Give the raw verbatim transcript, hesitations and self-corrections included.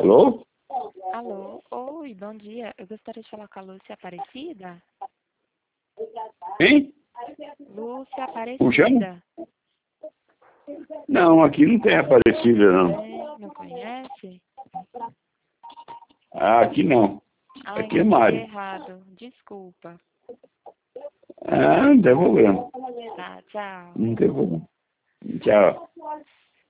Alô? Alô, oi, bom dia. Eu gostaria de falar com a Lúcia Aparecida. Hein? Lúcia Como chama? Aparecida. Não, aqui não tem Aparecida, não. É, não conhece? Ah, aqui não. Ah, Aqui é então liguei Mário. errado. Desculpa. Ah, não tem problema. Tá, tchau. Não tem problema. Tchau.